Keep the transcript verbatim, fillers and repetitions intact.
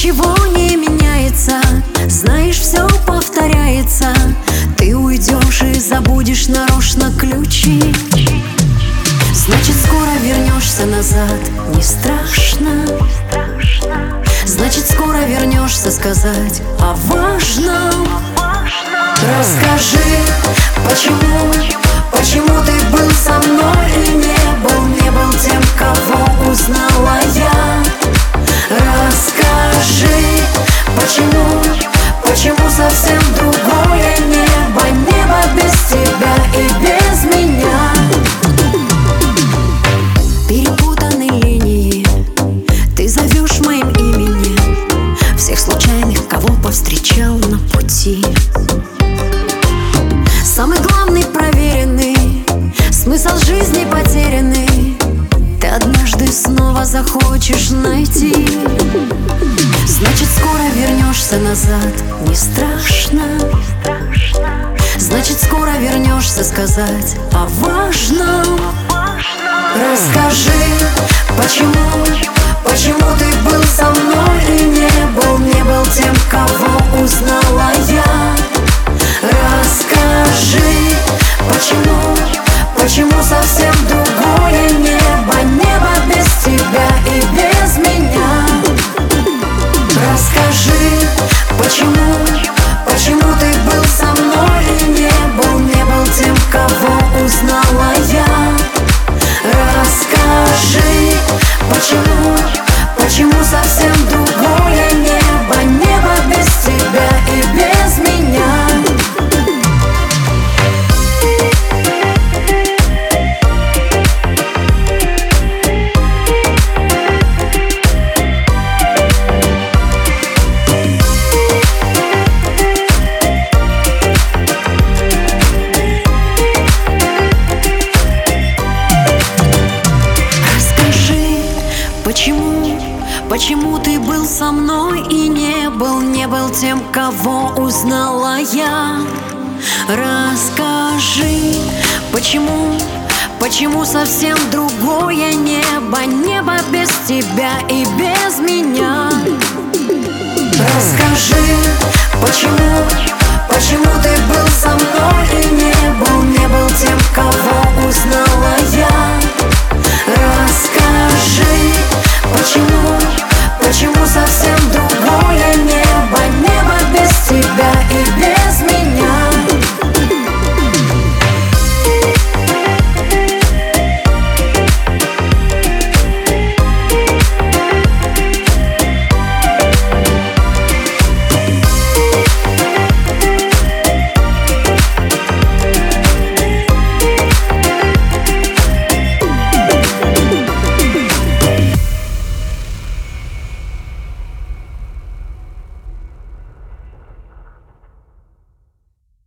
ничего не меняется, знаешь, все повторяется. Ты уйдешь и забудешь нарочно ключи. Значит, скоро вернешься назад, не страшно. Значит, скоро вернешься сказать о важном. Расскажи, почему, почему ты был со мной и не был, не был тем, кого узнала я. Расскажи, почему, почему совсем другое небо, небо без тебя и без меня. Перепутаны линии, ты зовешь моим именем всех случайных, кого повстречал на пути. Самый главный проверенный, смысл жизни потерянный, ты однажды снова захочешь найти. Значит, скоро вернешься назад, не страшно. Значит, скоро вернешься сказать о важном. Расскажи, почему, почему ты был со мной и не был, не был тем, кого узнала я. Расскажи, почему, почему совсем другое небо, небо без тебя и без меня. Расскажи, почему, почему ты был со мной и не был, не был тем, кого узнала я. Расскажи, почему, почему совсем другое небо, небо без тебя и без меня. Почему, почему ты был со мной и не был, не был тем, кого узнала я. Расскажи, почему, почему совсем другое небо, небо без тебя и без меня. Расскажи, почему, почему ты был со мной и не был, не был тем, кого узнала я.